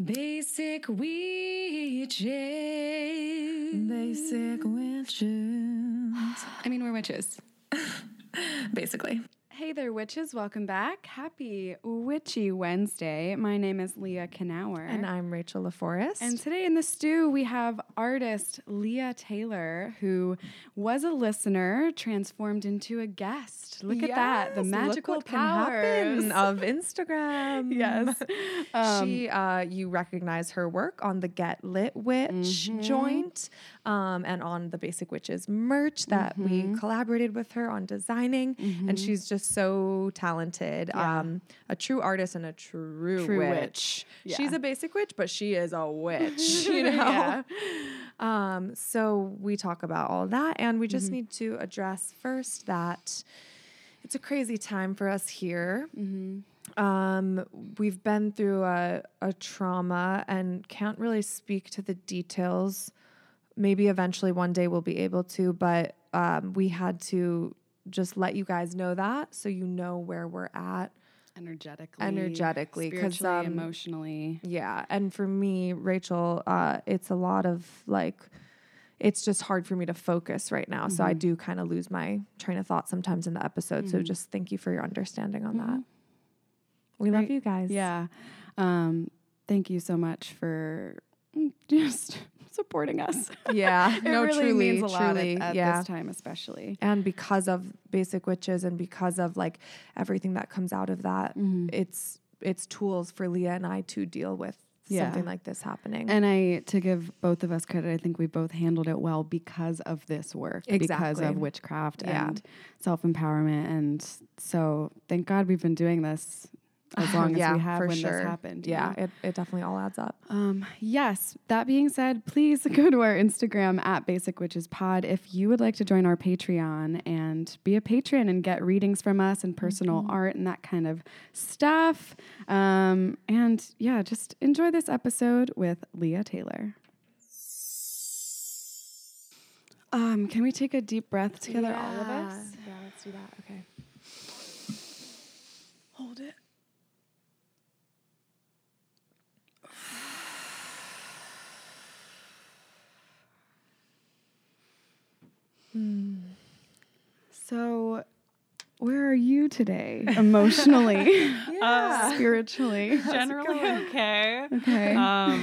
Basic witches. Basic witches. I mean, we're witches. Basically. Hey there, witches. Welcome back. Happy Witchy Wednesday. My name is Leah Knauer. And I'm Rachel LaForest. And today in the stew, we have artist Leah Taylor, who was a listener transformed into a guest. Look at that. The magical look what powers can happen of Instagram. Yes. You recognize her work on the Get Lit Witch joint and on the Basic Witches merch that we collaborated with her on designing. And she's just so talented. A true artist and a true witch. Yeah. She's a basic witch, but she is a witch, you know? So we talk about all that, and we just need to address first that it's a crazy time for us here. We've been through a trauma and can't really speak to the details. Maybe eventually one day we'll be able to, but we had to just let you guys know that so you know where we're at. Energetically, spiritually, emotionally. Yeah. And for me, Rachel, it's a lot of it's just hard for me to focus right now. So I do kind of lose my train of thought sometimes in the episode. So just thank you for your understanding on that. We love you guys. Yeah. Thank you so much for just supporting us. Yeah. It really means a lot truly, at this time, especially. And because of Basic Witches and because of everything that comes out of that, it's tools for Leah and I to deal with something like this happening. And to give both of us credit, I think we both handled it well because of this work, because of witchcraft and self-empowerment. And so thank God we've been doing this as long as we have when this happened. Yeah, it definitely all adds up. Yes. That being said, please go to our Instagram at Basic Witches Pod if you would like to join our Patreon and be a patron and get readings from us and personal art and that kind of stuff. And yeah, just enjoy this episode with Leah Taylor. Can we take a deep breath together, all of us? Yeah, let's do that. Okay. Hold it. So, where are you today? Emotionally, spiritually, generally okay. Okay. I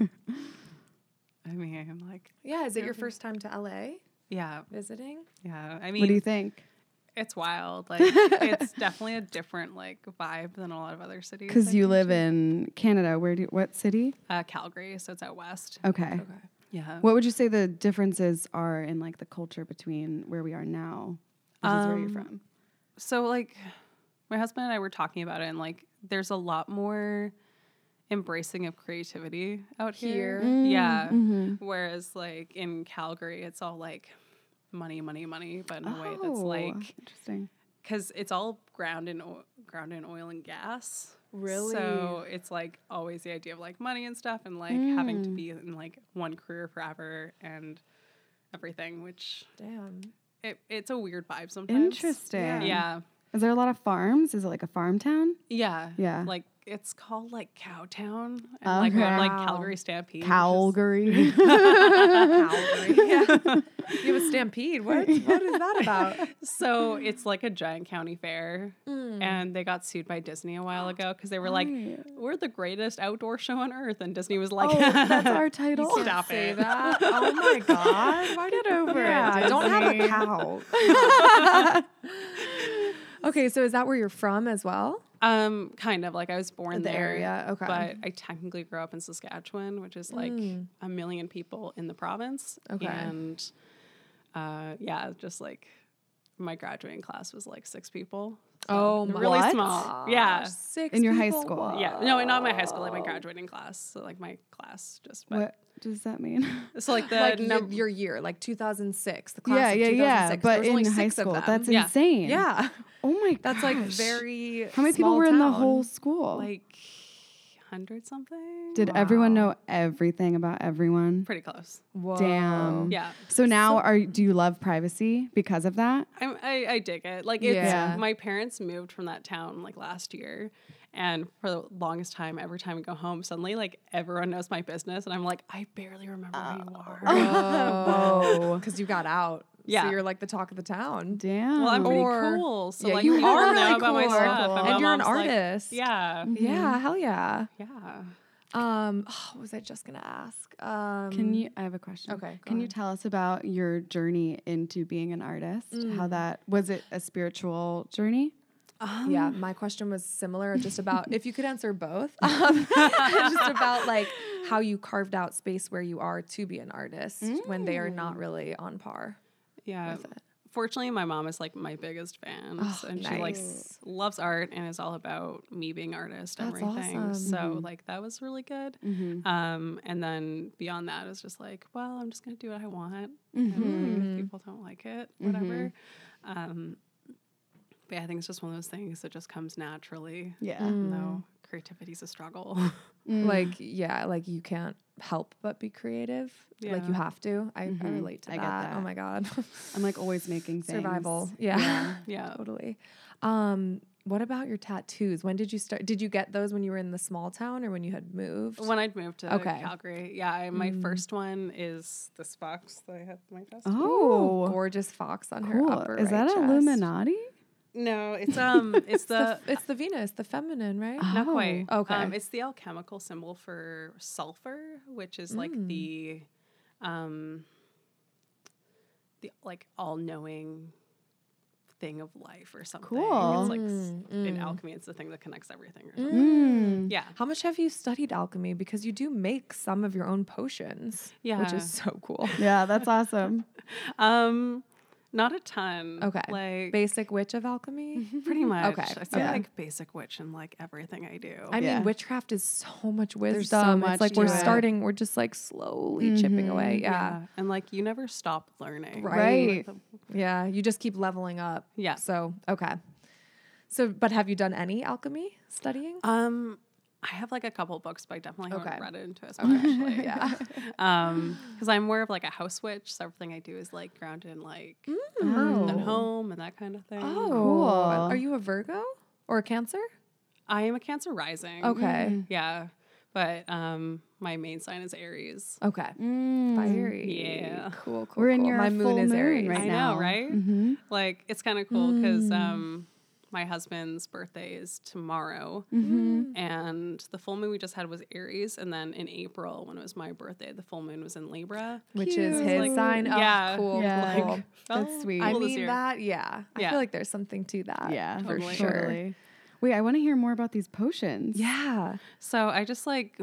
mean, I'm like, Yeah, is it your first time to LA yeah, visiting? yeah. I mean, What do you think? it's wild. Like, it's definitely a different vibe than a lot of other cities. Because I've you been live to. in Canada. What city? Calgary, so it's out west. Okay. Yeah. What would you say the differences are in the culture between where we are now versus where you're from? So my husband and I were talking about it, and there's a lot more embracing of creativity out here. Yeah. Whereas in Calgary, it's all money, money, money, but in a way that's interesting. because it's all ground in oil and gas. Really? So it's always the idea of money and stuff, and having to be in one career forever and everything, which Damn. it's a weird vibe sometimes. Interesting. Yeah. Is there a lot of farms? Is it like a farm town? Yeah. Yeah. It's called Cowtown and Okay. Calgary Stampede. Calgary. Calgary. Yeah. You have a stampede. What is that about? So it's a giant county fair, and they got sued by Disney a while ago because they were we're the greatest outdoor show on earth, and Disney was like, Oh, that's our title. Stop Say it. that. Oh my God. Why Get over Yeah, it. don't have a Disney. cow. Okay, so is that where you're from as well? Kind of I was born In the there, area, okay. but I technically grew up in Saskatchewan, which is a million people in the province. Okay. And just my graduating class was 6 people. So Oh my really What? small. Yeah. 6 In your high people? school? Wow. Yeah. No, not my high school, my graduating class. So my class just What does that mean? So the Your year, 2006, the class Yeah, of yeah, 2006. yeah. There But was only in high 6 of school, them. that's Yeah. insane. Yeah. Oh my That's gosh. very How many people small were in the town. whole school? 100 something. Did everyone know everything about everyone? Pretty close. Whoa. Damn. Yeah. So now, do you love privacy because of that? I dig it. It's Yeah. my parents moved from that town last year, And for the longest time, every time we go home, suddenly like everyone knows my business. And I'm like, I barely remember who you are. Oh, because you got out. Yeah. So you're like the talk of the town. Damn. Well, I'm pretty Or- cool. So yeah, like you people are know really about my cool. stuff. And my you're an mom's like, artist. yeah. Yeah, hell yeah. Yeah. What was I just gonna ask? Can you? I have a question. Okay, go Can you ahead. tell us about your journey into being an artist? How that was it a spiritual journey? Yeah, my question was similar, just about if you could answer both, just about like how you carved out space where you are to be an artist when they are not really on par. Yeah. With it. Fortunately, my mom is like my biggest fan, and she like nice. loves art and is all about me being artist and That's everything. awesome. So like that was really good. And then beyond that is just like, well, I'm just gonna do what I want. And like, if people don't like it, whatever. But yeah, I think it's just one of those things that just comes naturally. Yeah. No, creativity's a struggle. Like, yeah, like you can't help but be creative. Like you Yeah. have to. I relate to I that. get that. Oh my God. I'm like always making things. Survival. Yeah. Yeah. Totally. What about your tattoos? When did you start? Did you get those when you were in the small town or when you had moved? When I'd moved to Okay. Calgary, my first one is this fox that I have on my chest. Oh, Gorgeous fox on her cool. upper Is right that chest. Illuminati? No, it's it's the It's the Venus, the feminine, right? not quite. Okay. It's the alchemical symbol for sulfur, which is like the like all-knowing thing of life or something. Cool. It's like in alchemy, it's the thing that connects everything or something. Yeah. How much have you studied alchemy? Because you do make some of your own potions, which Yeah. is so cool. Yeah, that's awesome. Not a ton. Okay. Like Basic witch of alchemy? pretty much. Okay. I say Yeah. like basic witch in like everything I do. I Yeah. mean, witchcraft is so much wisdom. There's so much it's like to we're it. we're just like slowly chipping away. Yeah. And like you never stop learning. Right. Right. Yeah. You just keep leveling up. Yeah. So, okay. So, but have you done any alchemy studying? I have like a couple books, but I definitely haven't Okay. read into it as much actually. Yeah. Because I'm more of like a house witch, so everything I do is like grounded in like Oh. and home and that kind of thing. Oh, Cool. Are you a Virgo or a Cancer? I am a Cancer rising. Okay. Yeah. But my main sign is Aries. Okay. Fiery. Yeah. Cool, cool. We're in cool. your My full moon is moon Aries. right I now. know, right? Mm-hmm. Like it's kind of cool because my husband's birthday is tomorrow, and the full moon we just had was Aries, and then in April when it was my birthday, the full moon was in Libra. Which is Cute. his Like, sign. Oh, yeah. cool. Yeah. Cool. Like, That's felt sweet. I cool this mean year. that, yeah. I Yeah. feel like there's something to that. Yeah, for Totally. sure. Totally. Wait, I want to hear more about these potions. Yeah. So I just like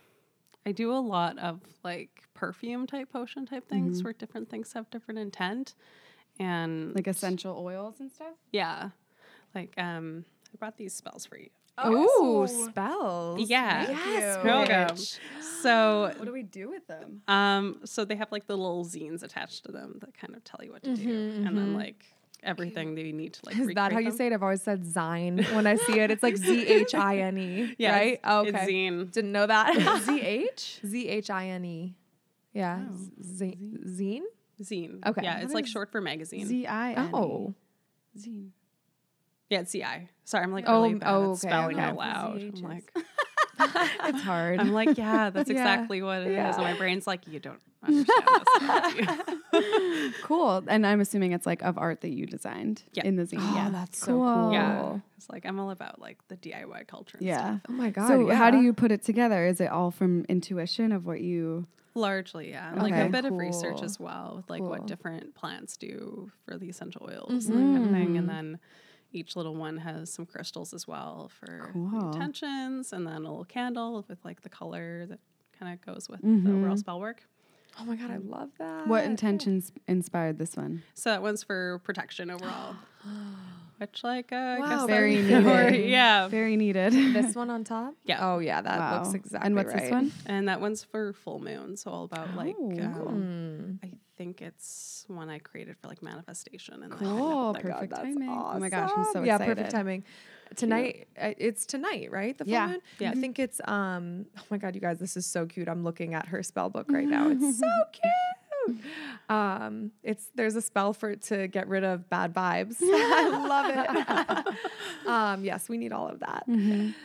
I do a lot of like perfume type potion type things where different things have different intent, and Like essential oils and stuff? yeah, like I brought these spells for you. Ooh, spells. Yeah. Yes. you. Welcome. bitch. So What do we do with them? so they have like the little zines attached to them that kind of tell you what to do, and then like everything that you need to like. Is that how you say it? I've always said Zine when I see it. It's like Zhine, Yeah, right? it's Okay. zine. Didn't know that. ZH? Zhine. Yeah. Zine? Zine. Okay. Yeah, What it's like is- short for magazine. Z-I-N. Oh. Zine. Yeah, it's CI. Sorry, I'm like Oh, really bad oh, at okay, spelling okay. out loud. I'm ZHs. like, It's hard. I'm like, yeah, that's Yeah. exactly what it is. Yeah. And my brain's like, you don't understand this. Cool. And I'm assuming it's like of art that you designed Yeah. in the zine. Oh, yeah. that's so cool. Yeah, it's like I'm all about like the DIY culture. And Yeah. stuff. Oh my God. So how do yeah. you put it together? Is it all from intuition of what you... Largely, yeah. Like Okay. a bit of research Cool. as well with like Cool. what different plants do for the essential oils and that kind of thing. And then each little one has some crystals as well for Cool. the intentions, and then a little candle with like the color that kind of goes with the overall spell work. Oh my God, I love that. What intentions inspired this one? So that one's for protection overall. Which like I Wow, guess very that- or- needed. yeah. Very needed. This one on top? Yeah. Oh yeah, that Wow. looks exactly And what's right. this one? And that one's for full moon, so all about like Oh. I think it's one I created for like manifestation and Cool. Oh my God, Perfect that's timing. Oh my gosh, I'm so awesome. Yeah, excited. perfect timing. Tonight, it's tonight, right? The full Yeah. moon? Yeah. I think it's, oh my God, you guys, this is so cute. I'm looking at her spell book right now. It's so cute. There's a spell to get rid of bad vibes. I love it. Yes, we need all of that.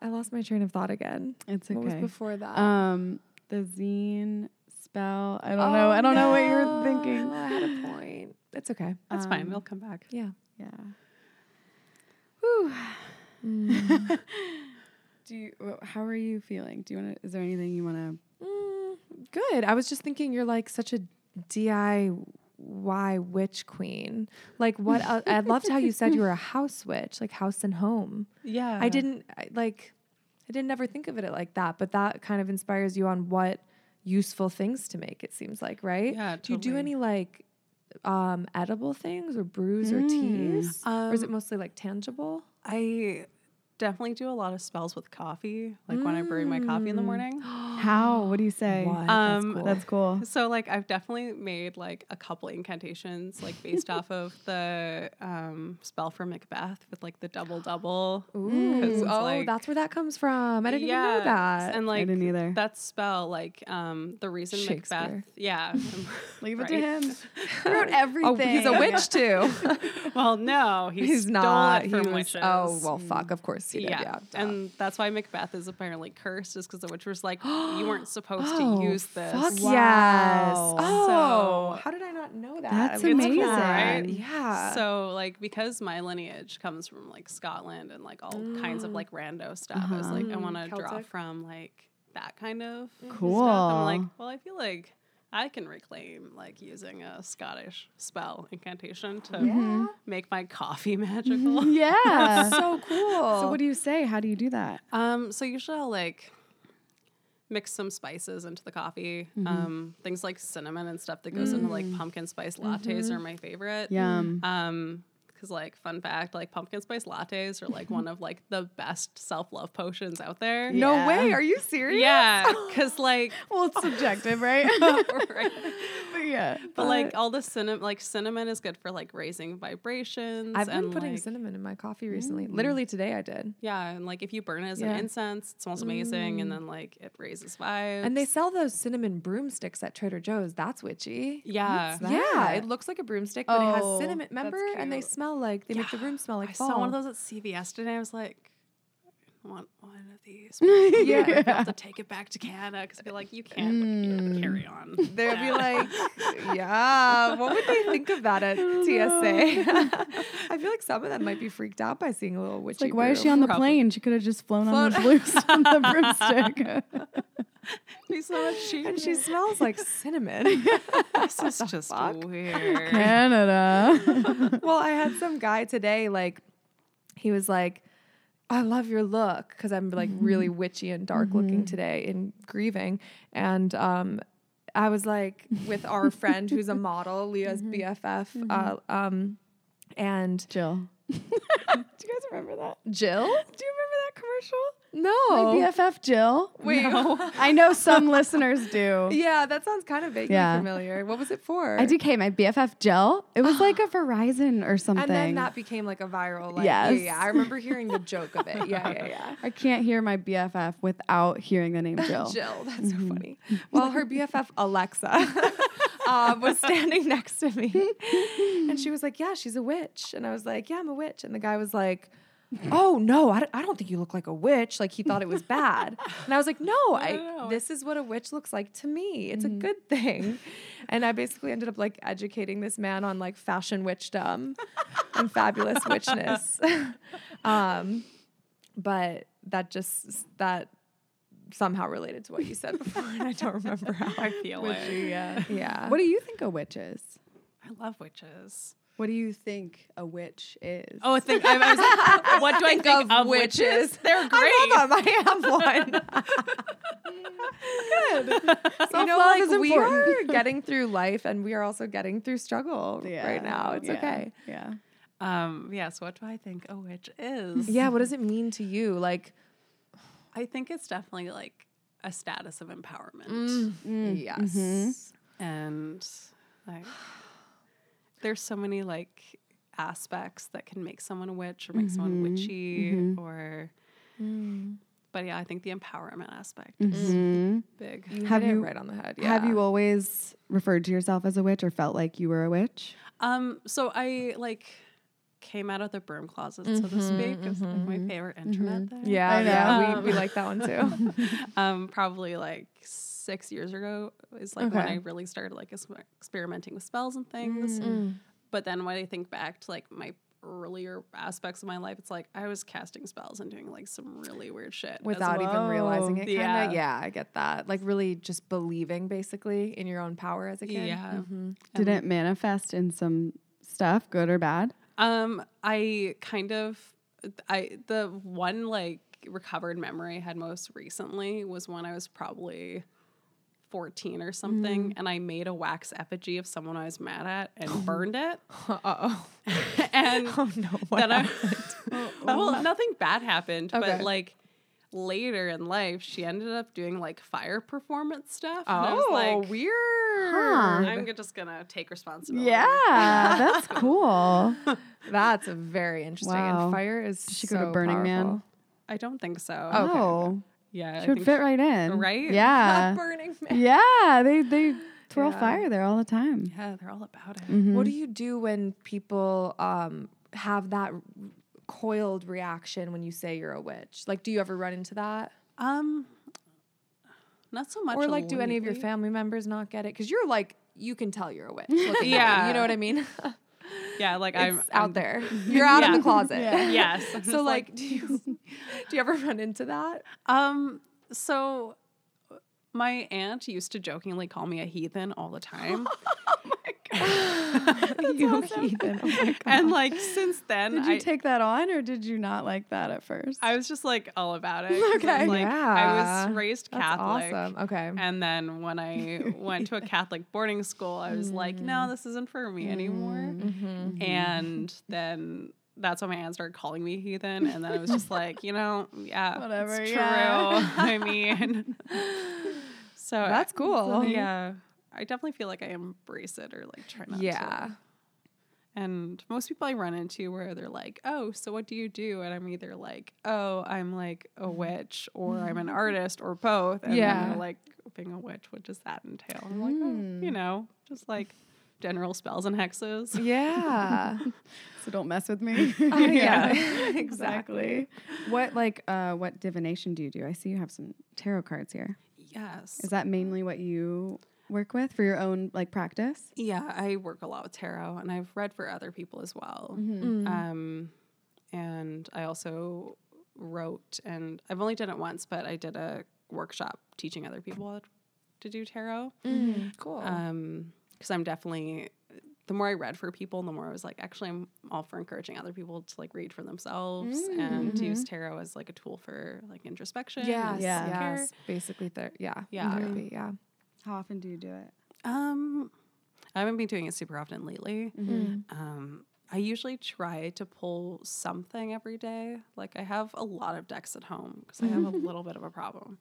I lost my train of thought again. It's okay. What was before that? The zine spell. I don't know. I don't know what you're thinking. I had a point. It's okay. That's fine. It'll come back. Yeah. Yeah. Whew. How are you feeling? Do you want to? Is there anything you want to? Good. I was just thinking you're like such a DIY witch queen. Like what? I loved how you said you were a house witch, like house and home. Yeah. I didn't ever think of it like that, but that kind of inspires you on what useful things to make. It seems like, right? Yeah. Do you do totally. any like edible things or brews or teas, or is it mostly like tangible? I definitely do a lot of spells with coffee, like when I brew my coffee in the morning. How? What do you say? What? That's cool. So like I've definitely made like a couple incantations like based off of the spell for Macbeth with like the double. Ooh. Oh, like, that's where that comes from. I didn't even know that. And like I didn't either. that spell, like the reason Shakespeare. Macbeth, Leave it right? to him. He wrote everything. Oh, he's a witch too. Well, no, He's stole not. it from He was. witches. Oh well, fuck. Of course he did. Yeah. Yeah. And that's why Macbeth is apparently cursed, is because the witch was like, you weren't supposed Oh, to use this. Fuck Wow. yes. So- Oh, how did I not know that? That's It's cool, amazing. right? Yeah. So like because my lineage comes from like Scotland and like all kinds of like rando stuff, I was like, I want to draw Celtic. from like that kind of Cool. stuff. I'm like, well, I feel like I can reclaim like using a Scottish spell incantation to make my coffee magical. Yeah. so cool. So what do you say? How do you do that? So usually I'll like mix some spices into the coffee. Things like cinnamon and stuff that goes into like pumpkin spice lattes are my favorite. Yum. Because like fun fact, like pumpkin spice lattes are like one of like the best self-love potions out there. No Yeah. way. Are you serious? Yeah, because like Well, it's subjective, right? right. But yeah. But like all the cinnamon is good for like raising vibrations. I've been and, putting like, cinnamon in my coffee recently. Literally today I did. Yeah, and like if you burn it as Yeah. an incense, it smells amazing, and then like it raises vibes. And they sell those cinnamon broomsticks at Trader Joe's. That's witchy. yeah, What's Yeah, that? it looks like a broomstick, but it has Oh, cinnamon. Remember? that's And they cute. smell like they make the room smell like I fall. saw one of those at CVS today. I was like, I want one of these. Yeah, I have to take it back to Canada because I'd be like, you can't carry on. They'd be like, yeah, what would they think of that at TSA? I feel like some of them might be freaked out by seeing a little witchy. Like, why is she broom. on the Probably. plane? She could have just flown on the loose on the broomstick. Be so much cheaper. And she smells like cinnamon. This is just weird. Canada. Well, I had some guy today, like, he was like, I love your look, because I'm like really witchy and dark looking today in grieving. And I was like with our friend who's a model, Leah's BFF, and Jill. Do you guys remember that? Jill? Do you remember that commercial? No. My BFF Jill. Wait. I know some listeners do. Yeah, that sounds kind of vaguely Yeah. familiar. What was it for? IDK, my BFF Jill. It was like a Verizon or something. And then that became like a viral. Like, Yes. Yeah. I remember hearing the joke of it. Yeah. I can't hear my BFF without hearing the name Jill. Jill, that's so funny. Well, her BFF Alexa was standing next to me, and she was like, "Yeah, she's a witch," and I was like, "Yeah, I'm a witch," and the guy was like, "Oh no, I don't think you look like a witch." Like he thought it was bad, and I was like, "No, this is what a witch looks like to me. It's a good thing." And I basically ended up like educating this man on like fashion witchdom and fabulous witchness. But that somehow related to what you said before, and I don't remember how. I feel it. Yeah. What do you think a witch is? I love witches. What do you think a witch is? Oh, I was like, what do I think of witches? They're great. I am one. Good. You know, Self-love is like we are important. getting through life, and we are also getting through struggle Yeah. right now. It's Yeah. okay. Yeah. So what do I think a witch is? Yeah. What does it mean to you? Like, I think it's definitely like a status of empowerment. yes. And like there's so many like aspects that can make someone a witch or make someone witchy or but yeah, I think the empowerment aspect is big. You Have hit it you- right on the head? Yeah. Have you always referred to yourself as a witch or felt like you were a witch? So I like came out of the broom closet, so to speak. It's like my favorite internet thing. Yeah, I know. yeah. We like that one too. Probably like 6 years ago is like when I really started like experimenting with spells and things. But then when I think back to like my earlier aspects of my life, it's like I was casting spells and doing like some really weird shit Without even realizing it, kind Yeah. of. Yeah, I get that. Like really just believing basically in your own power as a kid. Yeah. Did it manifest in some stuff, good or bad? I kind of the one like recovered memory I had most recently was when I was probably 14 or something, and I made a wax effigy of someone I was mad at and burned it. And Oh no, what then happened? well, nothing bad happened, Okay. but like later in life, she ended up doing like fire performance stuff. And I was Oh, like, weird. I'm just gonna take responsibility. Yeah, that's cool. That's very interesting. Wow. And fire is she go to Burning Man? powerful. I don't think so. Okay. Oh, Yeah, she would fit right in. right? Yeah. Burning Man. Yeah, they twirl Yeah. fire there all the time. Yeah, they're all about it. What do you do when people have that coiled reaction when you say you're a witch? Like, do you ever run into that? Not so much. Or like, do any of your lately. family members not get it? Because you're like, you can tell you're a witch. looking at you. Yeah. You know what I mean? Yeah, like It's I'm out there. You're out of Yeah. the closet. Yes. I'm So just like, do you ever run into that? so my aunt used to jokingly call me a heathen all the time. You heathen. Oh my God. And like since then Did you take that on or did you not like that at first? I was just like all about it. 'Cause I'm, like I Yeah. was raised That's Catholic. awesome. Okay. And then when I went to a Catholic boarding school, I was like, no, this isn't for me anymore. And then that's when my aunt started calling me heathen. And then I was just like, yeah, Whatever, it's yeah. true. I mean, so That's cool. Yeah. I definitely feel like I embrace it or like try not to. Yeah. And most people I run into where they're like, oh, so what do you do? And I'm either like, oh, I'm like a witch or I'm an artist or both. And Yeah. then they're like, being a witch, what does that entail? I'm like, oh, just like general spells and hexes. Yeah. So don't mess with me. Yeah. Exactly. What divination do you do? I see you have some tarot cards here. Yes. Is that mainly what you work with for your own like practice? Yeah, I work a lot with tarot and I've read for other people as well. And I also wrote, and I've only done it once, but I did a workshop teaching other people how to do tarot. Cool. Because I'm definitely, the more I read for people, the more I was like, actually, I'm all for encouraging other people to like read for themselves and to use tarot as like a tool for like introspection. yes. and Yeah. Yes. self-care. Basically, Yeah. Therapy. Yeah. How often do you do it? I haven't been doing it super often lately. I usually try to pull something every day. Like I have a lot of decks at home because I have a little bit of a problem.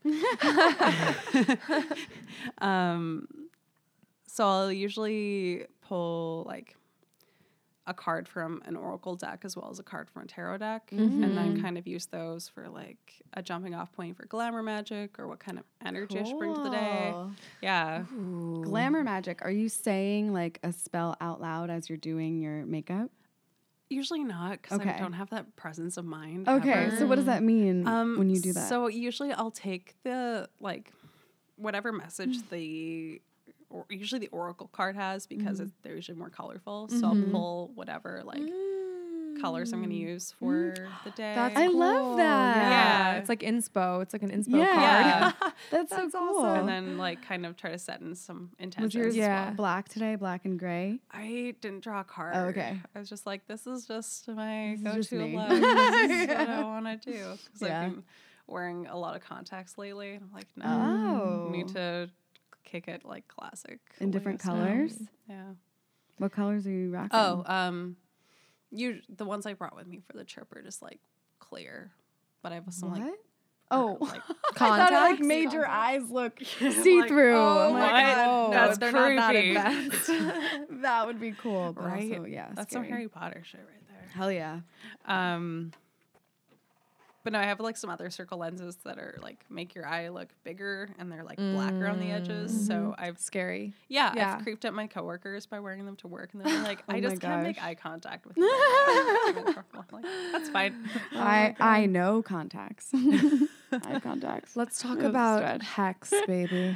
So I'll usually pull like a card from an oracle deck as well as a card from a tarot deck, and then kind of use those for like a jumping off point for glamour magic or what kind of energy I should bring to the day. Cool. Yeah. Glamour magic. Are you saying like a spell out loud as you're doing your makeup? Usually not because Okay. I don't have that presence of mind. Okay, ever. so what does that mean when you do that? So usually I'll take the like whatever message or usually the oracle card has because they're usually more colorful. So I'll pull whatever like colors I'm going to use for the day. That's I cool. love that. Yeah. Yeah. It's like inspo. It's like an inspo Yeah. card. That's so That's cool. awesome. and then like kind of try to set in some Was intentions. yours as Yeah. well. black today, black and gray? I didn't draw a card. Oh, okay. I was just like, this is just my This is just go-to me. look. This is what I want to do. Because Yeah. I've been wearing a lot of contacts lately. And I'm like, no, Oh. I need to kick it like classic. In different ways now. colors? Yeah. What colors are you rocking? Oh, the ones I brought with me for the trip are just like clear. But I have some what? like Oh, like I thought it like Contacts? made your eyes look see Like, through. oh I'm like, my God, whoa, that's they're not that creepy. advanced. that would be cool, but right. also, yeah, That's some scary. Harry Potter shit right there. Hell yeah. But no, I have like some other circle lenses that are like make your eye look bigger and they're like blacker on the edges. So I've Scary. I've creeped at my coworkers by wearing them to work and they're like, I just can't make eye contact with you. I'm like, that's fine. I know contacts. Eye contacts. Let's talk That was a about stretch. hex, baby.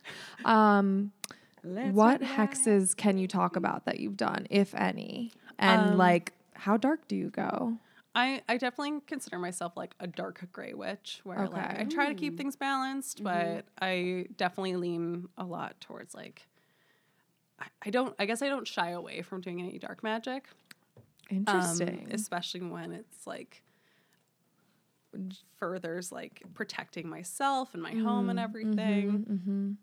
What hexes can you talk about that you've done, if any? And like, how dark do you go? I definitely consider myself like a dark gray witch where like I try to keep things balanced, but I definitely lean a lot towards like I guess I don't shy away from doing any dark magic. Interesting. Especially when it's like furthers like protecting myself and my home and everything.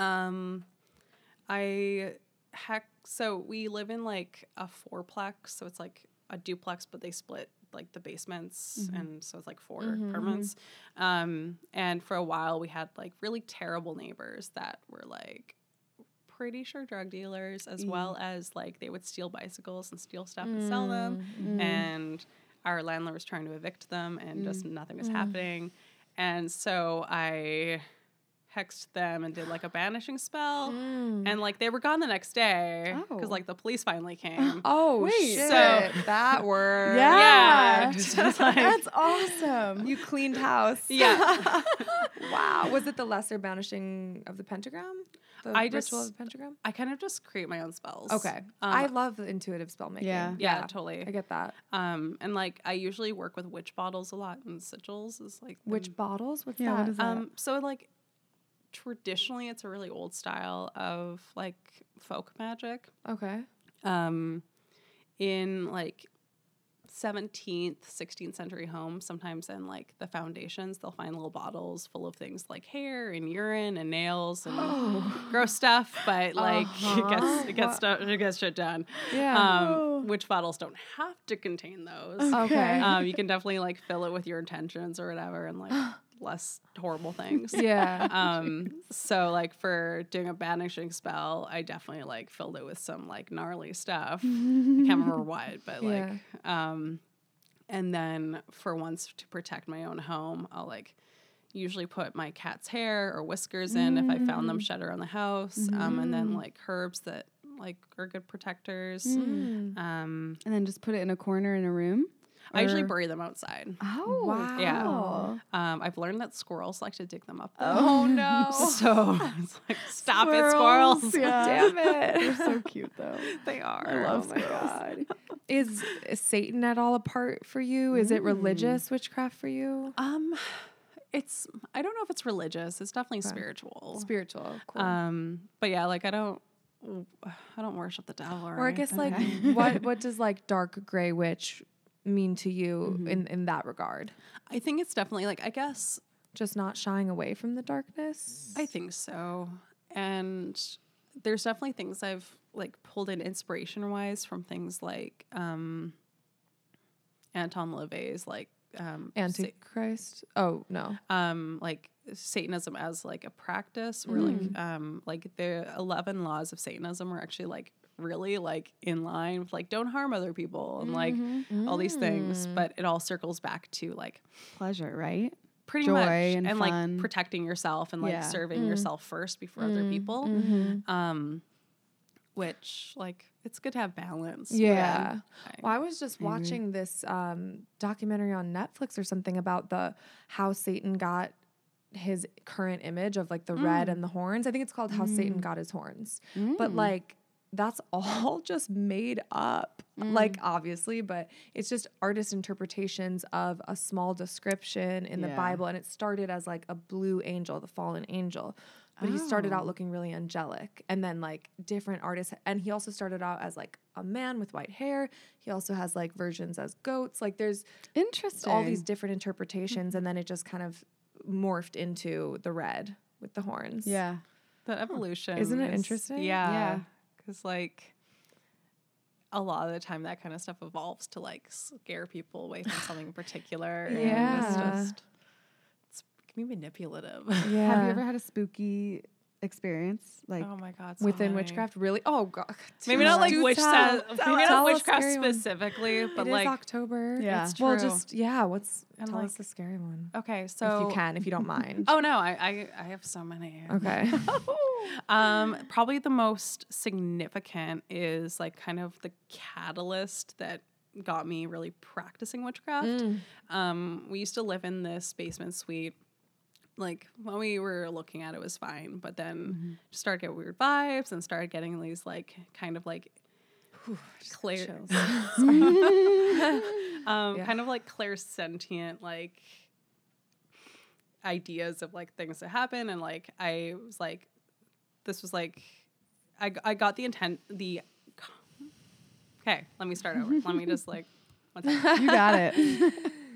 So we live in like a fourplex, so it's like a duplex, but they split like the basements, and so it's like four apartments. And for a while we had like really terrible neighbors that were like pretty sure drug dealers, as well as like they would steal bicycles and steal stuff and sell them. And our landlord was trying to evict them and just nothing was happening. And so I hexed them and did like a banishing spell, and like they were gone the next day because like the police finally came. Oh, shit. So that worked. Yeah. just like, That's awesome. You cleaned house. yeah. Wow. Was it the lesser banishing of the pentagram? The ritual of the pentagram? I kind of just create my own spells. Okay. I love the intuitive spell making. Yeah, totally. I get that. And like I usually work with witch bottles a lot, and sigils is like Witch bottles? What's Yeah, that? what is that? So like traditionally it's a really old style of like folk magic. Okay. In like 17th, 16th century homes, sometimes in like the foundations, they'll find little bottles full of things like hair and urine and nails and gross stuff, but like it gets shit done. Yeah. Witch bottles don't have to contain those. Okay. You can definitely like fill it with your intentions or whatever and like less horrible things. Yeah. So like for doing a banishing spell, I definitely like filled it with some like gnarly stuff. I can't remember what, but like, and then for once to protect my own home, I'll like usually put my cat's hair or whiskers in if I found them shed around the house. And then like herbs that like are good protectors. And then just put it in a corner in a room? I usually bury them outside. Oh, wow. Yeah. I've learned that squirrels like to dig them up. Though. Oh, no. So it's like, stop it, squirrels. Yeah. Damn it. They're so cute, though. They are. I love Oh my squirrels. God. Is Satan at all a part for you? Is it religious witchcraft for you? It's, I don't know if it's religious. It's definitely spiritual. Spiritual. Cool. But yeah, like I don't worship the devil Or I guess like what does like dark gray witch mean to you in that regard? I think it's definitely like, I guess, Just not shying away from the darkness? I think so. And there's definitely things I've like pulled in inspiration wise from things like Anton LaVey's like Antichrist? Oh, no. like Satanism as like a practice where like the 11 laws of Satanism are actually like really like in line with like don't harm other people and like all these things, but it all circles back to like Pleasure, right? pretty Joy much and and fun. like protecting yourself and like serving yourself first before other people. Which like it's good to have balance. Yeah. but Well, I was just watching this documentary on Netflix or something about how Satan got his current image of like the red and the horns. I think it's called How Satan Got His Horns. But like that's all just made up, like obviously, but it's just artist interpretations of a small description in the Bible. And it started as like a blue angel, the fallen angel. But he started out looking really angelic, and then like different artists. And he also started out as like a man with white hair. He also has like versions as goats. Like there's Interesting. all these different interpretations. And then it just kind of morphed into the red with the horns. Yeah. the evolution Isn't it interesting? Yeah. Because like a lot of the time that kind of stuff evolves to like scare people away from something in particular. And Yeah. it can be manipulative. Yeah. Have you ever had a spooky experience? Like, Oh my god, so Within many. witchcraft, really? Oh god. Maybe not like Do maybe tell not a witchcraft scary one. specifically, but It like is October. Yeah. It's True. Well, just what's And, tell like, us the scary one. okay, so If you don't mind. Oh no, I have so many. Okay. Probably the most significant is like kind of the catalyst that got me really practicing witchcraft. We used to live in this basement suite. Like when we were looking at it was fine, but then just started getting weird vibes and started getting these like kind of like clear, kind of like clairsentient like ideas of like things that happen, and like I was like, this was like, I got the intent. Okay, let me start over. Let me just like, one second. you got it.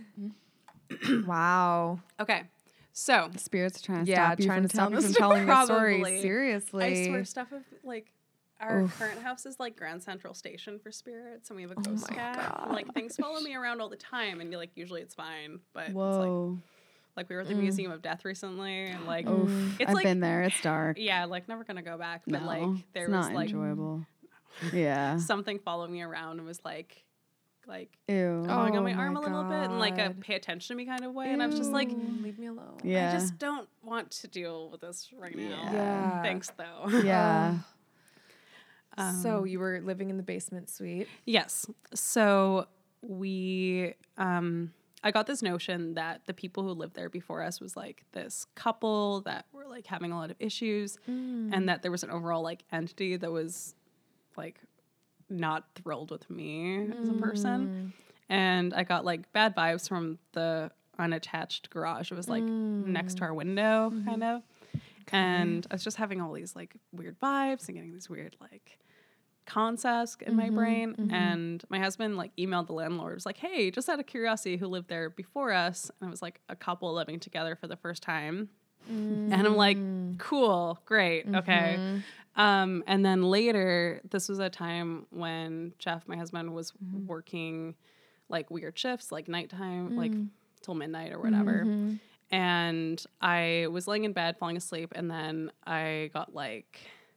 Wow. Okay, so The spirits are trying to Yeah, stop you trying from to stop telling you the from story. telling the story. Probably. Seriously. I swear stuff of like our current house is like Grand Central Station for spirits, and we have a ghost my cat. God. And, like things follow me around all the time, and like usually it's fine, but it's Whoa. like we were at the Museum of Death recently, and like it's I've like been there. It's dark. yeah, like never gonna go back, but No, like there it's was not like enjoyable. Yeah. something followed me around and was like Ew. pulling on my my arm a little bit in like a God. pay attention to me kind of way, and I was just like, Leave me alone. Yeah. I just don't want to deal with this right now. Yeah. Thanks though. Yeah. So you were living in the basement suite. Yes. So we, I got this notion that the people who lived there before us was like this couple that were like having a lot of issues, and that there was an overall like entity that was like not thrilled with me as a person. And I got like bad vibes from the unattached garage. It was like next to our window kind of. And I was just having all these like weird vibes and getting these weird like concepts in my brain. And my husband like emailed the landlord, was like, hey, just out of curiosity, who lived there before us? And it was like a couple living together for the first time. And I'm like, cool, great, okay. And then later, this was a time when Jeff, my husband, was working like weird shifts, like nighttime, like till midnight or whatever. And I was laying in bed, falling asleep, and then I got like,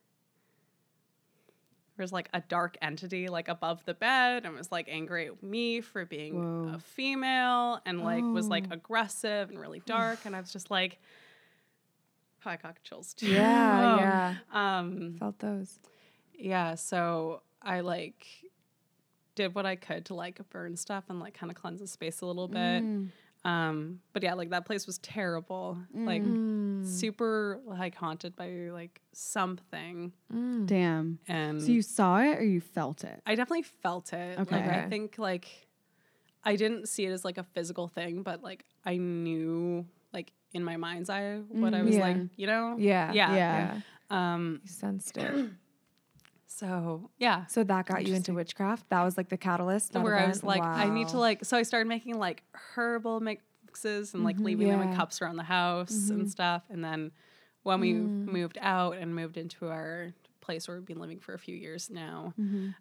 there's like a dark entity like above the bed and was like angry at me for being a female and like was like aggressive and really dark. And I was just like, oh, I got chills too. Yeah. Felt those. Yeah, so I like did what I could to like burn stuff and like kind of cleanse the space a little bit. But yeah, like that place was terrible. Like super like haunted by like something. Damn. And So you saw it or you felt it? I definitely felt it. Okay. Like I think like I didn't see it as like a physical thing, but like I knew like in my mind's eye what I was like, you know? Yeah. Yeah. You sensed it. So yeah. So that got you into witchcraft? That was like the catalyst? that Where I event? was like, I need to Wow. like, so I started making like herbal mixes and like leaving them in Yeah. cups around the house and stuff. And then when we moved out and moved into our place where we've been living for a few years now,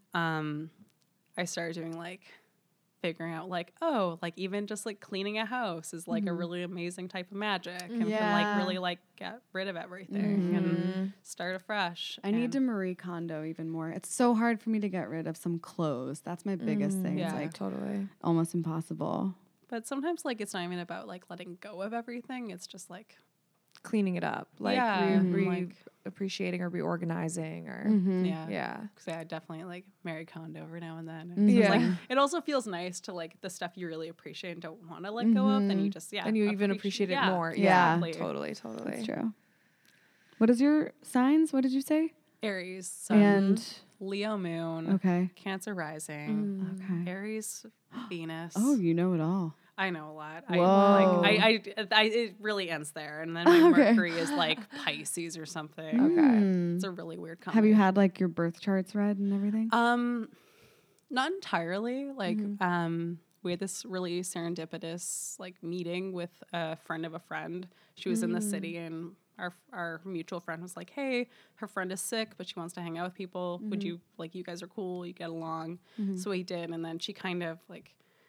I started doing like figuring out like, oh, like even just like cleaning a house is like a really amazing type of magic and can like really like get rid of everything and start afresh. I need to Marie Kondo even more. It's so hard for me to get rid of some clothes. That's my biggest thing. It's Yeah. like Totally. almost impossible. But sometimes like it's not even about like letting go of everything. It's just like Cleaning it up. Like, Yeah, re appreciating or reorganizing or. yeah. Yeah. Because I definitely like Mary Kondo every now and then. Mm-hmm. It's just, Yeah. like, it also feels nice to like the stuff you really appreciate and don't want to let go of. Then you just And you even appreciate it more. Yeah. Yeah. Totally. That's true. What is your signs? What did you say? Aries, Sun, And Leo Moon, okay. Cancer Rising, Okay. Aries, Venus. Oh, you know it all. I know a lot. Whoa. It really ends there, and then my Mercury is like Pisces or something. Okay. It's a really weird Have combination. you had like your birth charts read and everything? Not entirely. Like, we had this really serendipitous like meeting with a friend of a friend. She was in the city, and our mutual friend was like, "Hey, her friend is sick, but she wants to hang out with people. Would you like? You guys are cool. You get along." So we did, and then she kind of like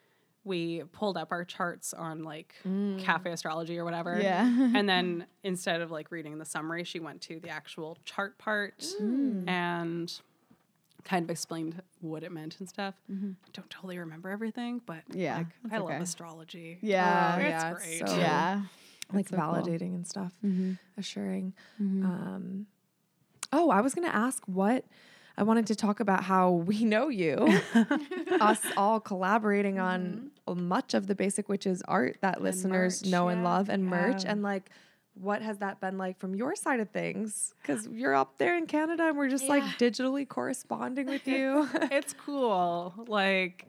we pulled up our charts on like Cafe Astrology or whatever. Yeah. And then instead of like reading the summary, she went to the actual chart part and kind of explained what it meant and stuff. I don't totally remember everything, but Yeah, like, that's I love okay. astrology. Yeah. It's yeah, great. it's so- Yeah. like so cool. validating and stuff, assuring. Mm-hmm. Oh, I was going to ask what I wanted to talk about how we know you, us all collaborating on much of the Basic Witches art that listeners merch, know and yeah. love, and merch, Yeah. and like, what has that been like from your side of things? Because you're up there in Canada and we're just like digitally corresponding with you. It's cool. Like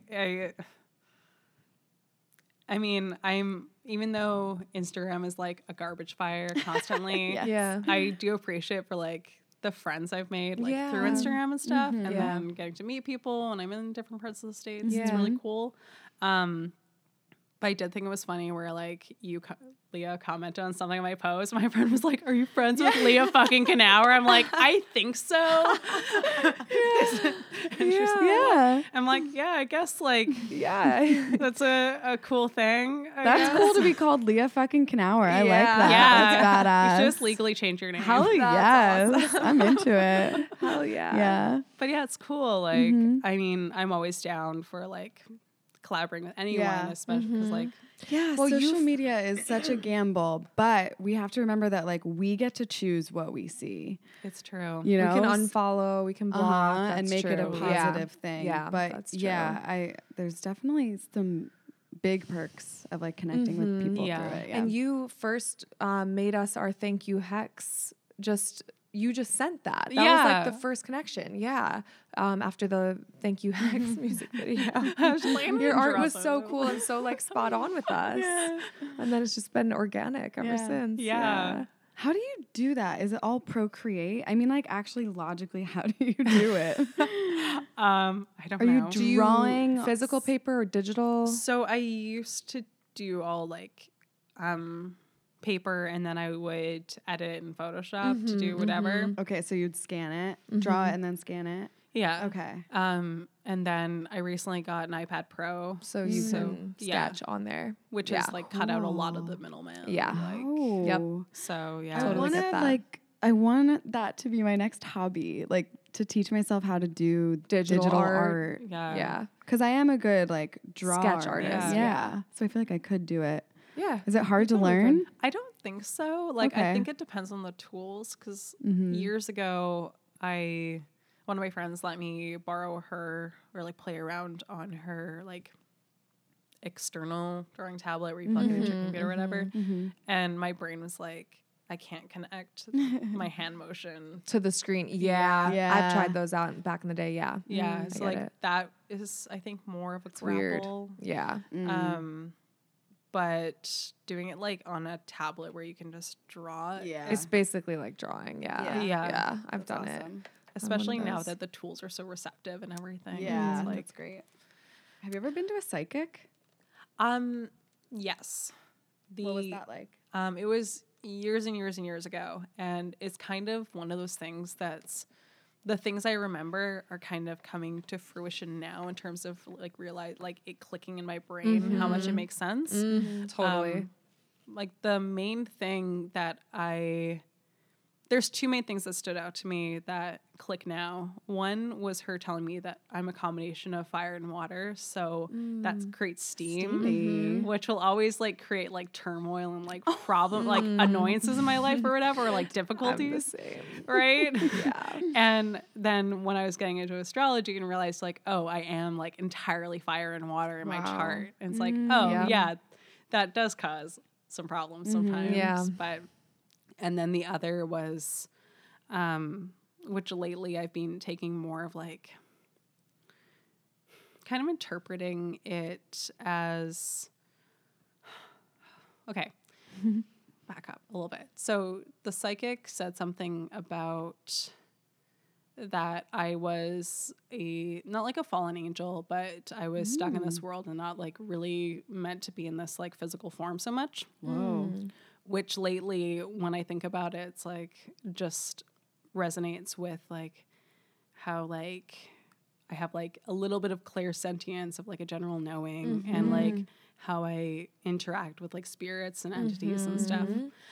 I mean, even though Instagram is like a garbage fire constantly, Yeah. I do appreciate it for like the friends I've made like through Yeah. Instagram and stuff, and Yeah. then getting to meet people when I'm in different parts of the States. It's Yeah. really cool. But I did think it was funny where like Leah commented on something on my post. My friend was like, "Are you friends with Leah fucking Knauer?" I'm like, "I think so." Yeah. I'm like, "Yeah, I guess like Yeah. that's a cool thing." I That's guess. cool to be called Leah fucking Knauer. I like Yeah. that. Yeah, That's badass. You should just legally change your name. Hell That's yes. I'm into it. Hell yeah. Yeah. But yeah, it's cool. Like, I mean, I'm always down for like collaborating with anyone, Yeah. especially because like, Yeah, Well, social media is such a gamble, but we have to remember that like we get to choose what we see. it's true. You know, We can unfollow, we can block, and that's make it a true. positive thing. Yeah, but that's true. yeah, there's definitely some big perks of like connecting with people Yeah. through it. Yeah. And you first made us our thank you hex. You just sent that. That was Yeah. like the first connection. Yeah. After the thank you hex music video. I was just like, I'm Your gonna art drop was so it. cool and so like spot on with us. And then it's just been organic ever Yeah. since. Yeah. How do you do that? Is it all Procreate? I mean, like actually logically, how do you do it? I don't Are you know. Do you Drawing- physical paper or digital? So I used to do all like paper, and then I would edit it in Photoshop to do whatever. Okay, so you'd scan it, draw it, and then scan it. Yeah. Okay. And then I recently got an iPad Pro, So you can yeah. sketch on there. which Yeah. is like cut out a lot of the middleman. Yeah. Like, Oh. so yeah. I Totally want get to that. like. I want that to be my next hobby, like to teach myself how to do Digital art. art. Yeah. Yeah. Because I am a good like draw Sketch artist. artist, Yeah. So I feel like I could do it. Yeah. Is it hard to learn? I don't think so. Like, I Okay. think it depends on the tools. Because Mm-hmm. years ago, one of my friends let me borrow her or like play around on her like external drawing tablet where you plug it into your computer or whatever. And my brain was like, I can't connect my hand motion. To the screen. Yeah. Yeah. I've tried those out back in the day. Yeah. Yeah. I So get like it. that is, I think, more of a Weird. grapple. Yeah. But doing it like on a tablet where you can just draw it, Yeah. It's basically like drawing. Yeah. Yeah. Yeah. I've done it. especially now those. that the tools are so receptive and everything. Yeah, It's like, that's great. Have you ever been to a psychic? yes. What was that like? It was years and years and years ago, and it's kind of one of those things that's the things I remember are kind of coming to fruition now in terms of like realize like it clicking in my brain how much it makes sense. Totally. Like the main thing that there's two main things that stood out to me that click now. One was her telling me that I'm a combination of fire and water, so that creates steam, which will always like create like turmoil and like problem, like annoyances in my life or whatever, or like I'm the difficulties, same. right? Yeah. And then when I was getting into astrology and realized like, oh, I am like entirely fire and water in my Wow. chart, and it's like, oh yeah. yeah, that does cause some problems sometimes. Yeah. But and then the other was, which lately I've been taking more of like kind of interpreting it as, okay, back up a little bit. So the psychic said something about that I was not like a fallen angel, but I was stuck in this world and not like really meant to be in this like physical form so much. Whoa. Which lately, when I think about it, it's like just resonates with like how like I have like a little bit of clairsentience of like a general knowing and like how I interact with like spirits and entities and stuff.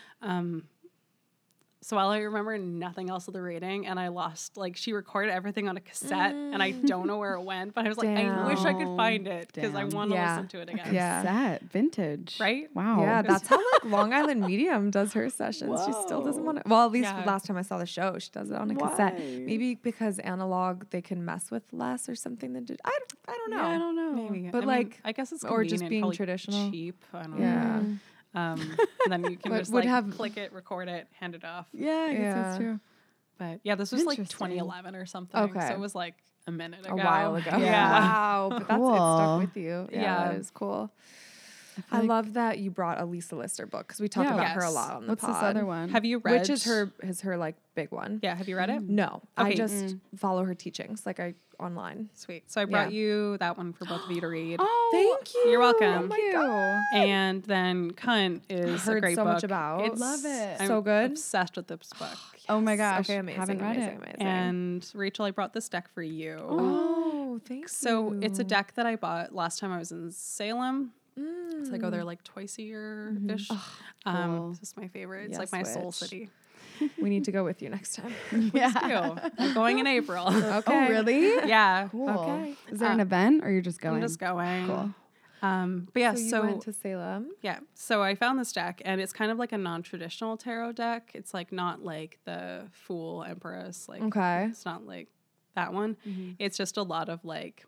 So while I remember nothing else of the reading, and I lost, like, she recorded everything on a cassette, and I don't know where it went, but I was like, I wish I could find it because I want to listen to it again. Set vintage, Right? Wow. Yeah, that's how like Long Island Medium does her sessions. She still doesn't want to. Well, at least Yeah. last time I saw the show, she does it on a cassette. Maybe because analog they can mess with less or something than I don't know. I don't know. Maybe. But I mean, like, I guess it's or just convenient, being probably traditional. cheap. I don't Yeah. know. And then you can But just would like have- click it, record it, hand it off. Yeah, I guess that's Yeah. true. But yeah, this was like Interesting. 2011 or something. Okay. So it was like a minute ago. A while ago. Yeah. Wow. But that's it Cool. stuck with you. Yeah, Yeah. that is cool. feel I like- love that you brought a Lisa Lister book because we talk Yeah. about her a Yes. lot on the What's pod. this other one? Have you read? Which is her like big one. Yeah, have you read it? No, I Okay. just follow her teachings like I online. Sweet. So I brought Yeah. you that one for both of you to read. Oh, Thank you. You're welcome. Oh my God. And then Cunt is a Heard great so book. much about. It's, Love it. I'm So good. Obsessed with this book. Oh my gosh. Okay, amazing. Haven't read amazing, it. amazing. And Rachel, I brought this deck for you. Oh, thanks. So it's a deck that I bought last time I was in Salem. Mm. So I go there like twice a year ish. cool. This is my favorite. It's Yes, like my soul witch. city. We need to go with you next time. Yeah. I'm going in April. Okay. Oh, really? Yeah. Cool. Okay. Is there an event or you're just going? I'm just going. Cool. But yeah, So you went to Salem. yeah. So I found this deck and it's kind of like a non-traditional tarot deck. It's like not like the Fool Empress. Like Okay. it's not like that one. It's just a lot of like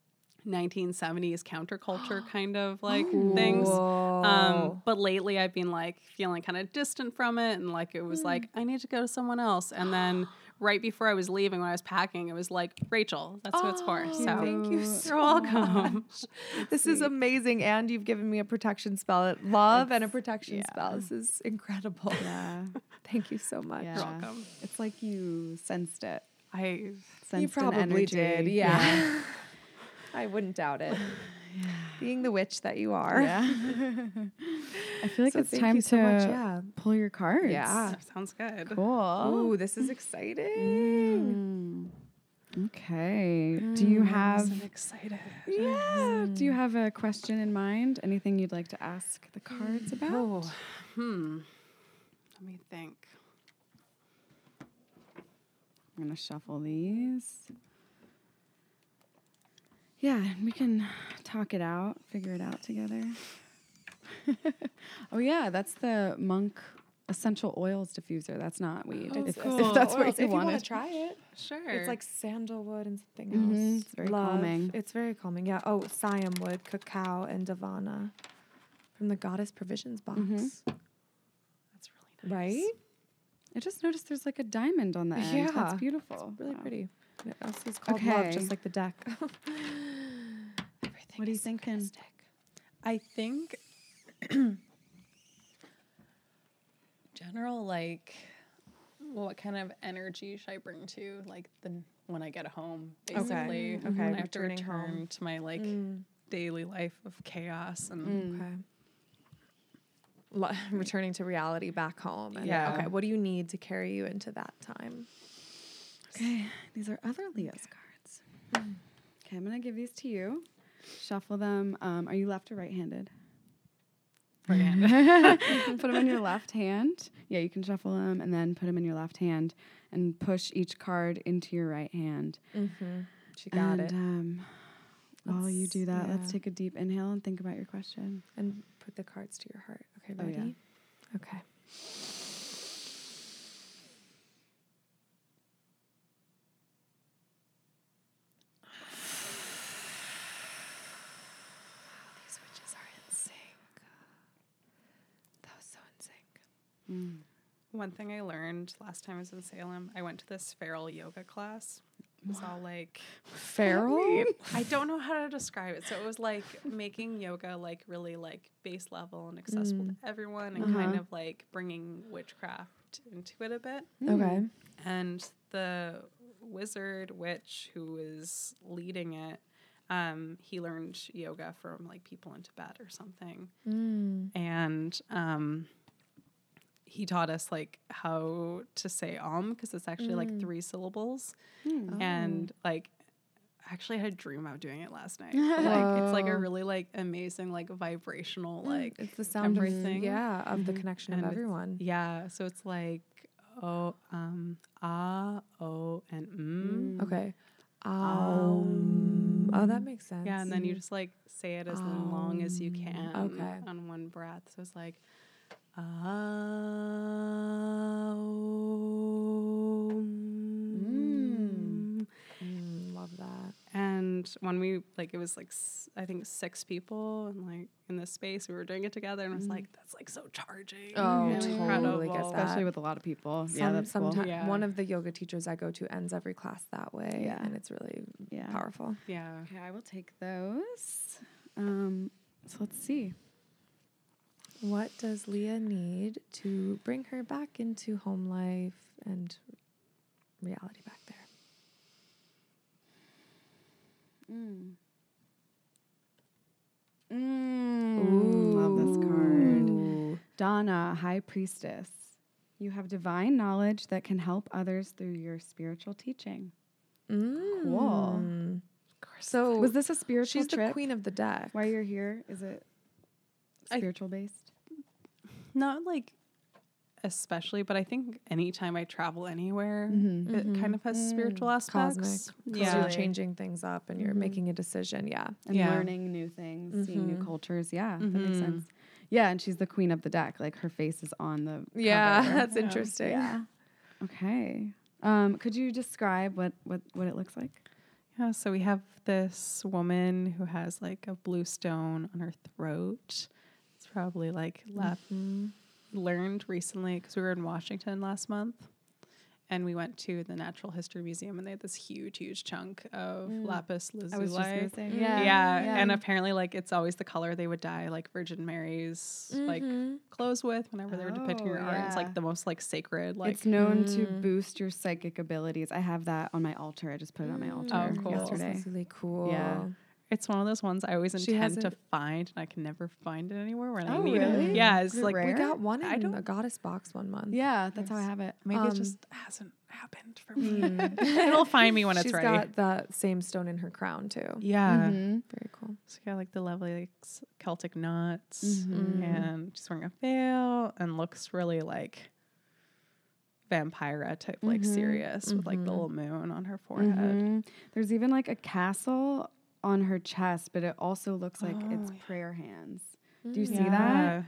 1970s counterculture kind of like things. Whoa. But lately I've been like feeling kind of distant from it and like it was like I need to go to someone else. And then right before I was leaving when I was packing, it was like Rachel, that's who it's for. So Thank you so you're welcome. This is amazing, and you've given me a protection spell, love, and a protection spell. This is incredible. Yeah. Thank you so much. Yeah. You're welcome. It's like you sensed it. I Sensed You probably an energy. did, yeah. I wouldn't doubt it. Being the witch that you are. Yeah. I feel like So it's thank time you to so much, yeah. pull your cards. Yeah. sounds good. Cool. Ooh, this is exciting. Okay. Do you have I'm excited. Do you have a question in mind? Anything you'd like to ask the cards about? Oh, let me think. I'm gonna shuffle these. Yeah, we can talk it out, figure it out together. Oh yeah, that's the Monk essential oils diffuser. That's not weed. Oh, if cool. that's what Oils, you if you want wanted. to try it. Sure. It's like sandalwood and something Mhm, else. it's very calming. It's very calming. Yeah. Oh, Siam wood, cacao, and Davana from the Goddess Provisions box. that's really nice. Right? I just noticed there's like a diamond on the end. That's Yeah. beautiful. Really Wow. pretty. It also is called love, Okay. just like the deck. Everything What are you is thinking? synchronistic. I think general like what kind of energy should I bring to like the when I get home basically Okay, when I have to returning return home. to my like daily life of chaos and Okay. Returning to reality back home. And Yeah. Okay. What do you need to carry you into that time? Okay, these are other Leo's cards. Okay, I'm gonna give these to you. Shuffle them. Are you left or right-handed? right-handed. Put them in your left hand. Yeah, you can shuffle them and then put them in your left hand and push each card into your right hand. She got it. While you do that, let's yeah. take a deep inhale and think about your question. And put the cards to your heart. Okay, Oh, ready? yeah. Okay. These witches are in sync. That was so in sync. One thing I learned last time I was in Salem, I went to this feral yoga class. It was all like Feral? I don't know how to describe it. So it was like making yoga like really like base level and accessible to everyone and kind of like bringing witchcraft into it a bit. Okay. And the wizard witch who was leading it, he learned yoga from like people in Tibet or something. And he taught us like how to say because it's actually like 3 syllables. And like actually had a dream about doing it last night. Like it's like a really like amazing like vibrational like It's the sound of everything. the connection And of it's- everyone. Yeah, so it's like o and Okay. Oh, that makes sense. Yeah, and then you just like say it as long as you can Okay. on one breath. So it's like Love that. And when we like, it was like I think 6 people and like in this space, we were doing it together, and I was like, that's like so charging. Oh, and totally incredible. get that. Especially with a lot of people. Yeah, that's cool. Sometimes Yeah. one of the yoga teachers I go to ends every class that way, Yeah. and it's really Yeah. powerful. Yeah. Okay, I will take those. So let's see. What does Leah need to bring her back into home life and reality back there? Love this card. Ooh. Donna, High Priestess. You have divine knowledge that can help others through your spiritual teaching. Cool. So Was this a spiritual she's trip? the queen of the deck. Why you're here? Is it spiritual based? Not like especially, but I think anytime I travel anywhere, it kind of has spiritual aspects. Cosmic. 'Cause Yeah. you're changing things up and you're making a decision. Yeah. And Yeah. learning new things, seeing new cultures. Yeah, that makes sense. Yeah, and she's the queen of the deck. Like her face is on the Yeah, cover. that's interesting. Yeah. Okay. Could you describe what it looks like? Yeah, so we have this woman who has like a blue stone on her throat. It's probably like learned recently because we were in Washington last month, and we went to the Natural History Museum, and they had this huge chunk of lapis lazuli. I was just gonna say, Yeah, and apparently like it's always the color they would dye like Virgin Mary's like clothes with whenever they were depicting her art. It's yeah. like the most like sacred like It's known to boost your psychic abilities. I have that on my altar. I just put it on my altar cool. yesterday. That's really cool. Yeah. it's one of those ones I always She intend to hasn't- find, and I can never find it anywhere when I Oh, need really? it. Yeah, it's Is it like rare? We got one I in don't- a goddess box one month. Yeah, that's how I have it. maybe it just hasn't happened for me. It'll find me when it's She's ready. got that same stone in her crown too. Yeah. Very cool. She's got like the lovely like Celtic knots, and she's wearing a veil and looks really like vampira type, like serious with like the little moon on her forehead. There's even like a castle on her chest, but it also looks like it's prayer hands. Do you see that? Yeah.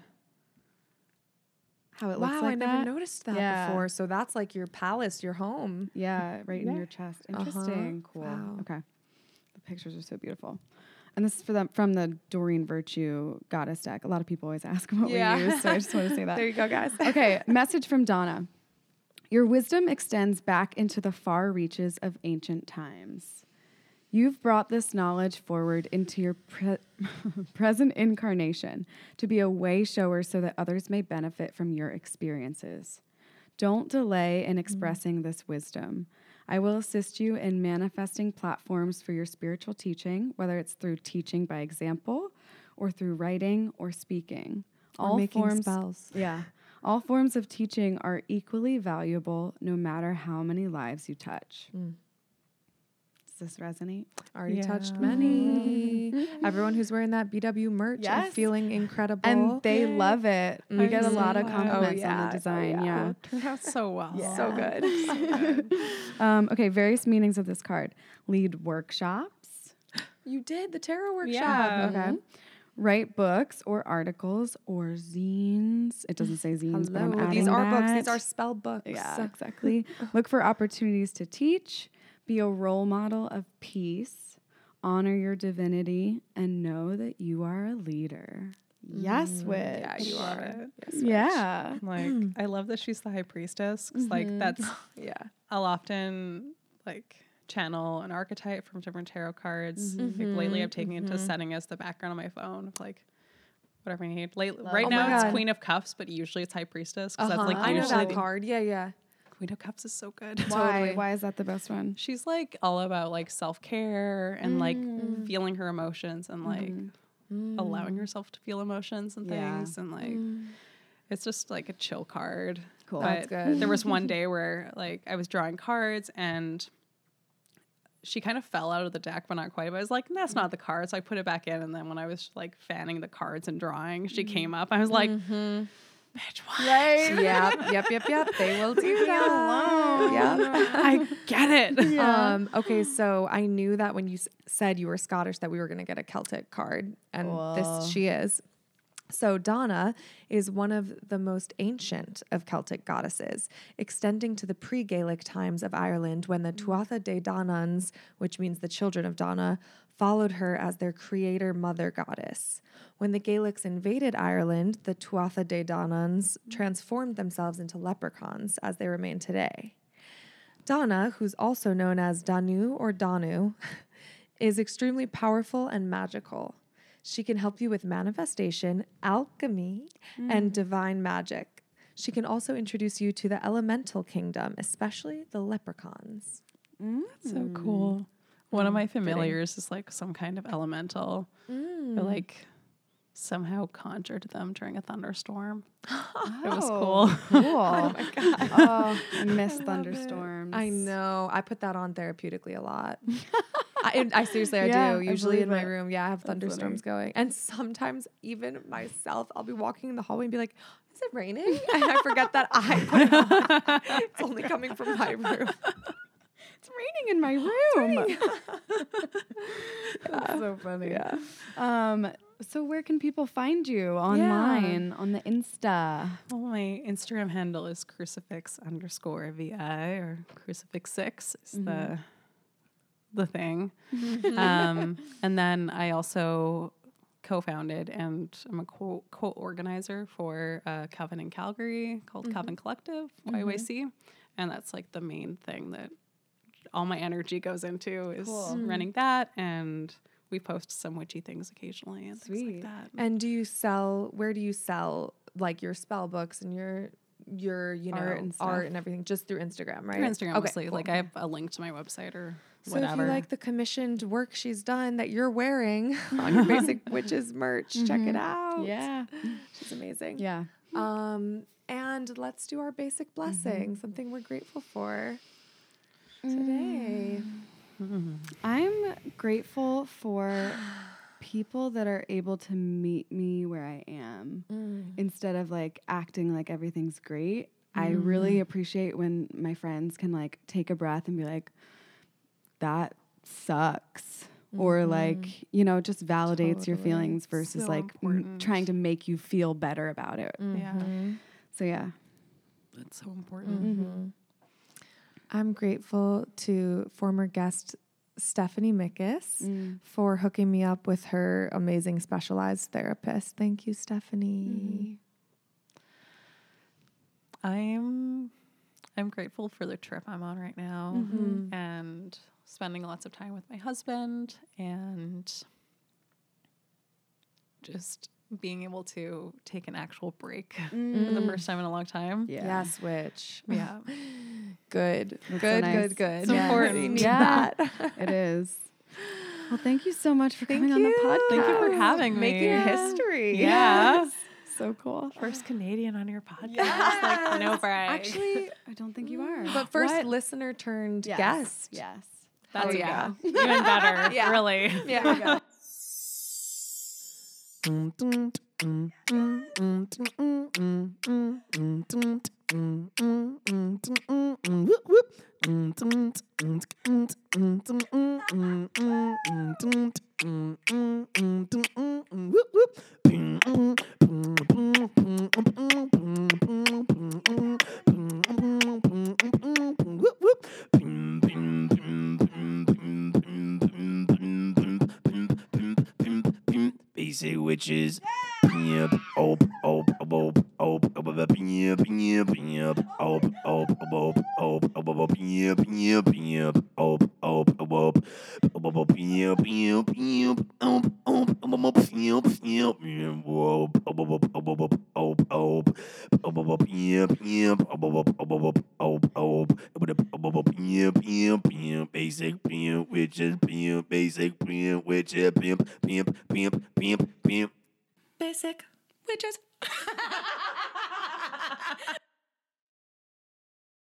How it looks Wow, like I never that? noticed that Yeah. before. So that's like your palace, your home. Yeah, right in your chest. Interesting. Cool. Wow. Okay. The pictures are so beautiful. And this is from the Doreen Virtue Goddess deck. A lot of people always ask what Yeah. we use, so I just want to say that. There you go, guys. Okay, message from Donna. Your wisdom extends back into the far reaches of ancient times. You've brought this knowledge forward into your present incarnation to be a way shower so that others may benefit from your experiences. Don't delay in expressing this wisdom. I will assist you in manifesting platforms for your spiritual teaching, whether it's through teaching by example or through writing or speaking. Or making spells. Yeah. All forms of teaching are equally valuable no matter how many lives you touch. Does this resonate? Already Yeah. touched many. Everyone who's wearing that BW merch Yes. and feeling incredible. And they love it. We get a so lot of glad. compliments Oh, on yeah. the design. Yeah. Turned out so well. so good. Okay, various meanings of this card. Lead workshops. You did the tarot workshop. Yeah. Okay. Write books or articles or zines. It doesn't say zines, but I'm Hello. adding These are books. that. These are spell books. Yeah, exactly. Look for opportunities to teach, be a role model of peace, honor your divinity, and know that you are a leader. Yes, witch. Yeah, you Love are. it. Yes, Yeah. Like I love that she's the high priestess, 'cause like that's yeah. I'll often like channel an archetype from different tarot cards. Like lately, I've taken it to setting as the background on my phone of like whatever I need. Right Oh my now, it's God. Queen of Cups, but usually it's High Priestess because that's like I know usually that card. Yeah, yeah. Queen of Cups is so good. Why? Totally. Why is that the best one? She's like all about like self care and like feeling her emotions and like allowing yourself to feel emotions and Yeah. things and like it's just like a chill card. Cool. But That's good. there was one day where like I was drawing cards and she kind of fell out of the deck, but not quite. But I was like, that's not the card. So I put it back in. And then when I was like fanning the cards and drawing, she came up. I was like, bitch, what? Right. Yep. They will do that. Yep. I get it. Okay, so I knew that when you said you were Scottish that we were going to get a Celtic card, and this she is. So Donna is one of the most ancient of Celtic goddesses, extending to the pre-Gaelic times of Ireland when the Tuatha De Dananns, which means the children of Donna, followed her as their creator mother goddess. When the Gaelics invaded Ireland, the Tuatha De Dananns transformed themselves into leprechauns as they remain today. Donna, who's also known as Danu or Danu, is extremely powerful and magical. She can help you with manifestation, alchemy, and divine magic. She can also introduce you to the elemental kingdom, especially the leprechauns. So cool. One of my familiars is like some kind of elemental. I like somehow conjured them during a thunderstorm. It was cool. Cool. Oh my God. Oh, I miss thunderstorms. I know. I put that on therapeutically a lot. I seriously, I Yeah, do. I Usually in believe my it. room, I have thunderstorms going. And sometimes even myself, I'll be walking in the hallway and be like, is it raining? And I forget that I put it on. It's only coming from my room. It's raining in my room. That's so funny. Yeah. So where can people find you online on the Insta? Well, my Instagram handle is crucifix_VI or crucifix6 is the thing. And then I also co-founded and I'm a co-organizer for Calvin in Calgary called Calvin Collective, YYC. And that's like the main thing that all my energy goes into is running that, and we post some witchy things occasionally and things like that. And where do you sell like your spell books and your art and everything? Just through Instagram, right? Through Instagram, mostly. Cool. Like I have a link to my website or So whatever. if you like the commissioned work she's done that you're wearing on your Basic Witches merch, check it out. Yeah. She's amazing. Yeah. And let's do our basic blessing, something we're grateful for today. I'm grateful for people that are able to meet me where I am instead of like acting like everything's great. I really appreciate when my friends can like take a breath and be like, that sucks. Or like, just validates your feelings versus So like important. trying to make you feel better about it. Yeah, So yeah. that's so important. I'm grateful to former guest Stephanie Mickus for hooking me up with her amazing specialized therapist. Thank you, Stephanie. I'm grateful for the trip I'm on right now and spending lots of time with my husband and just being able to take an actual break for the first time in a long time. Yeah. Yes, witch. Yeah. Good. That's Good, so nice. good, good. It's important. We need Yeah. that. It is. Well, thank you so much for coming on the podcast. Thank you for having me. Making history. Yeah. So cool. First Canadian on your podcast. Like, no brag. Actually, I don't think you are. But first What? listener turned Yes. guest. Yes. That's yeah. even better. Yeah. Really. Yeah, we go. Basic Witches. Yep. Op. Op. Op. Op. Op. Yep. Yep. Yep. Op. Op. Op. Op. Op. Yep. Yep. Yep. Op. Op. Op. Op. Yep. Yep. Yep. Op. Op. Op. Yep. Yep. Op. Op. Op. Op. Op. Op. Op. Yep. Yep. Op. Op. Op. Op. Op. Op. Yep. Yep. Yep. Basic Witches. Basic Witches. Pimp. Basic Witches.